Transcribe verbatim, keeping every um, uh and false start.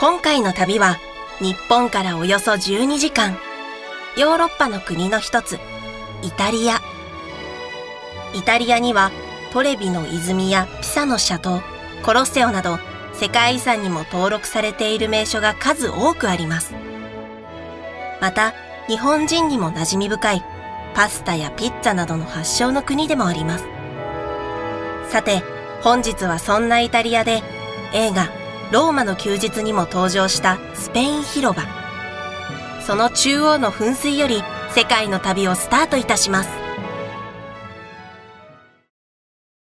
今回の旅は日本からおよそじゅうにじかん、ヨーロッパの国の一つ、イタリア。イタリアにはトレビの泉やピサの斜塔、コロッセオなど世界遺産にも登録されている名所が数多くあります。また日本人にも馴染み深いパスタやピッツァなどの発祥の国でもあります。さて本日はそんなイタリアで映画ローマの休日にも登場したスペイン広場、その中央の噴水より世界の旅をスタートいたします。